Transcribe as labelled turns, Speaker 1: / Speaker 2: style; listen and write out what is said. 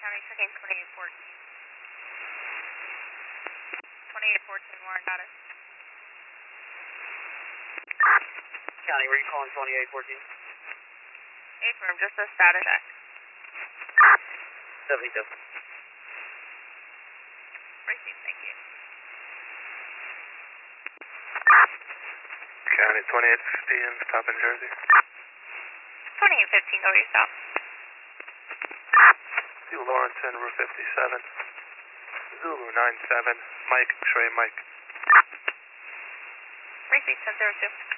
Speaker 1: County, checking 2814. 2814, Warren, got it.
Speaker 2: County, were you calling 2814?
Speaker 1: Affirm, just a status check.
Speaker 2: 72.
Speaker 1: Received, thank you.
Speaker 3: County 2815, stop in Jersey.
Speaker 1: 2815, go yourself.
Speaker 3: Zulu Lawrence en Route 57. Zulu 97, Mike, X-ray Mike.
Speaker 1: Received, 1002.